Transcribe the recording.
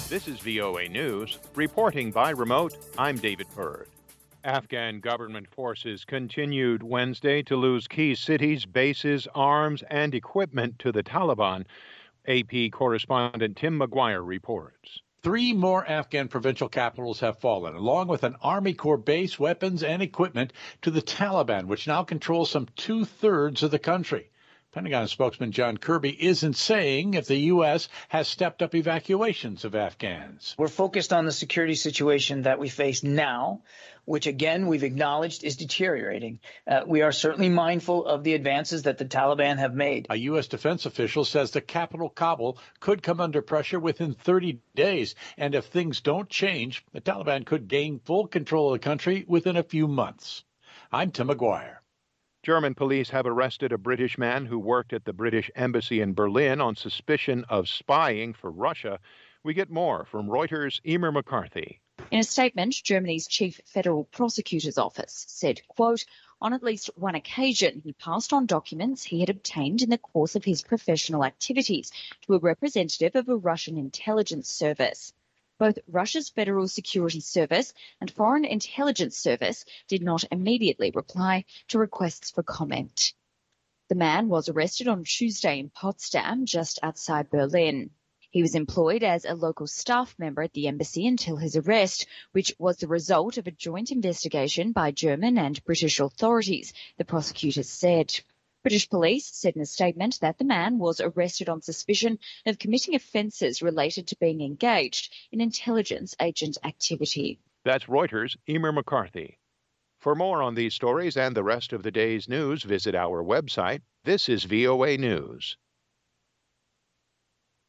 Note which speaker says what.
Speaker 1: This is VOA News. Reporting by remote, I'm David Byrd. Afghan government forces continued Wednesday to lose key cities, bases, arms, and equipment to the Taliban. AP correspondent Tim McGuire reports.
Speaker 2: 3 more Afghan provincial capitals have fallen, along with an Army Corps base, weapons, and equipment to the Taliban, which now controls some 2/3 of the country. Pentagon spokesman John Kirby isn't saying if the U.S. has stepped up evacuations of Afghans.
Speaker 3: We're focused on the security situation that we face now, which, again, we've acknowledged is deteriorating. We are certainly mindful of the advances that the Taliban have made.
Speaker 2: A U.S. defense official says the capital, Kabul, could come under pressure within 30 days. And if things don't change, the Taliban could gain full control of the country within a few months. I'm Tim McGuire.
Speaker 1: German police have arrested a British man who worked at the British Embassy in Berlin on suspicion of spying for Russia. We get more from Reuters' Emer McCarthy.
Speaker 4: In a statement, Germany's chief federal prosecutor's office said, quote, on at least one occasion, he passed on documents he had obtained in the course of his professional activities to a representative of a Russian intelligence service. Both Russia's Federal Security Service and Foreign Intelligence Service did not immediately reply to requests for comment. The man was arrested on Tuesday in Potsdam, just outside Berlin. He was employed as a local staff member at the embassy until his arrest, which was the result of a joint investigation by German and British authorities, the prosecutors said. British police said in a statement that the man was arrested on suspicion of committing offences related to being engaged in intelligence agent activity.
Speaker 1: That's Reuters' Emer McCarthy. For more on these stories and the rest of the day's news, visit our website. This is VOA News.